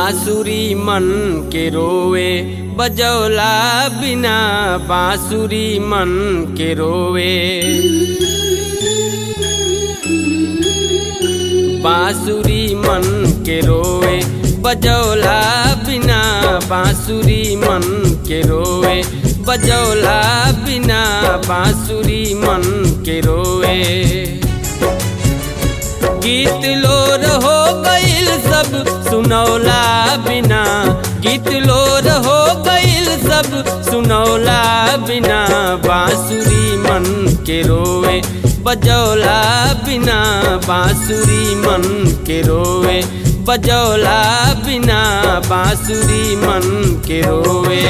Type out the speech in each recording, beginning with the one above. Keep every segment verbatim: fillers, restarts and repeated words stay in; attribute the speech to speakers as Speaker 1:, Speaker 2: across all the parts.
Speaker 1: बांसुरी मन के रोवे बजौला बिना, बांसुरी मन के रोवे। बांसुरी मन के रोवे बजौला बिना, बांसुरी मन के रोवे बजौला बिना, बांसुरी मन के रोवे। गीत लोर हो गईल सब सुनौला बिना, गीत लोर हो गईल सब सुनौला बिना, बांसुरी मन के रोवे बजौला बिना, बांसुरी मन के रोवे बजौला बिना, बांसुरी मन के रोवे।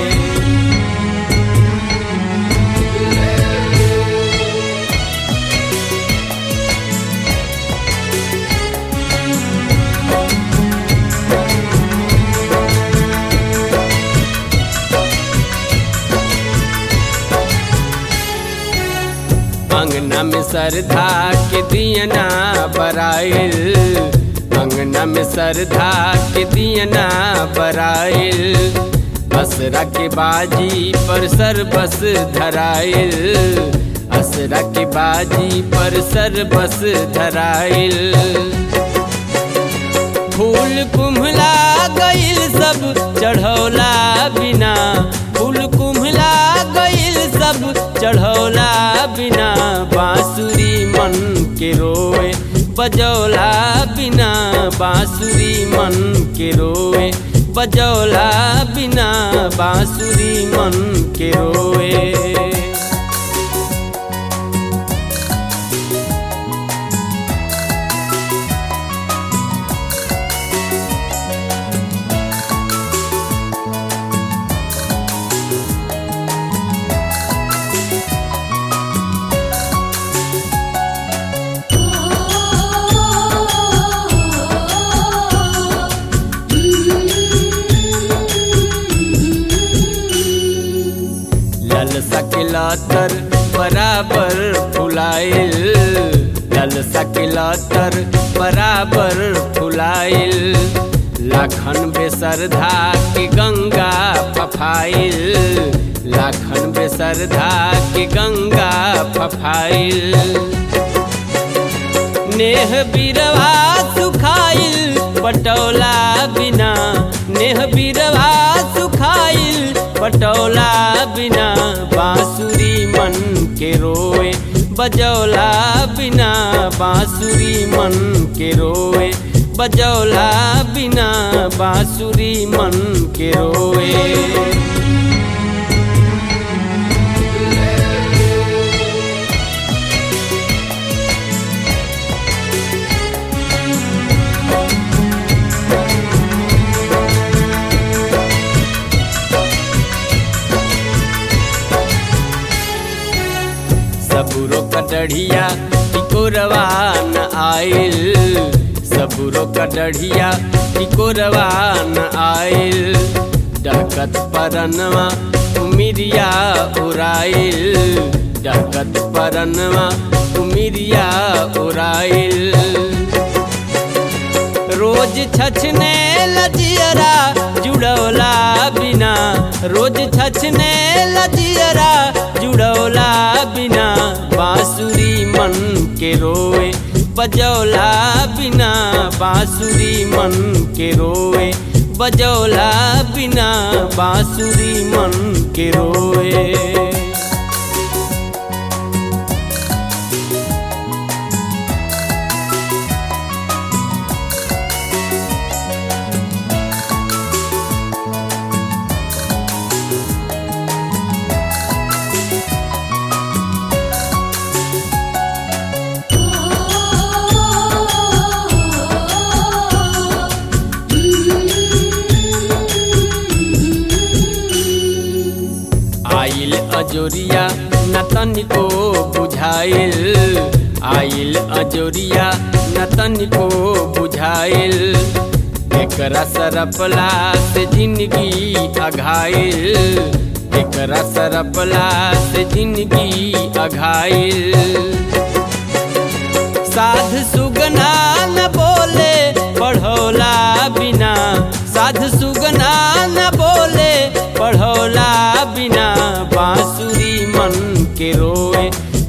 Speaker 1: अंगना में सरधा के दियना बराइल, अंगना में सरधा के दियना बराइल, असरा के बाजी पर सर बस धराइल, असरा के बाजी पर सर बस धराइल। फूल कुम्हला गईल सब चढ़ौला बिना, फूल कुम्हला गईल सब चढ़ौला बिना, बांसुरी मन के रोवे बजौला बिना, बांसुरी मन के रोवे बजौला बिना, बांसुरी मन के रोवे। ललसा के लातर बराबर फुलाइल, ललसा के लातर बराबर फुलाइल, लाखन बेसरधा के गंगा फफाइल, लाखन बेसरधा के गंगा फफाइल। नेह बिरवा सुखाइल पटौला बिना, नेह बिरवा सुखाइल पटौला बिना, बांसुरी मन के रोवे बजौला बिना, बांसुरी मन के रोवे बजौला बिना, बांसुरी मन के रोवे। सबुरो का डढ़िया टिकोरवा न आइल, सबुरो का डढ़िया टिकोरवा न आइल, डहकत परनवा उमिरिया उराइल, डहकत परनवा उमिरिया उराइल। रोज छछने लजियरा जुड़ौला बिना, रोज छछने लजियरा जुड़ौला बिना, बांसुरी मन के रोवे बजौला बिना, बांसुरी मन के रोवे बजौला बिना, बांसुरी मन के रोवे। आइल अजोरिया न तनिको बुझाइल, आइल अजोरिया न तनिको बुझाइल, एकरा सरपला से जिंदगी अघाइल, एकरा सरपला से जिंदगी अघाइल। साध सुगना न बोले पढ़ौला बिना,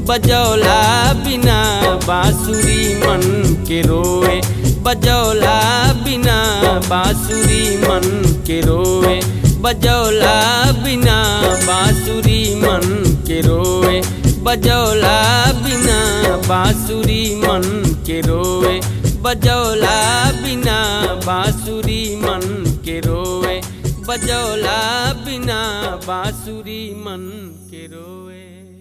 Speaker 1: बजौला बिना बांसुरी मन के रोए, बजौला बिना बांसुरी मन के रोए, बजौला बिना बांसुरी मन के रोए, बजौला बिना बांसुरी मन के रोए, बजौला बिना बांसुरी मन के रोए, बजौला बिना बांसुरी मन के रोए।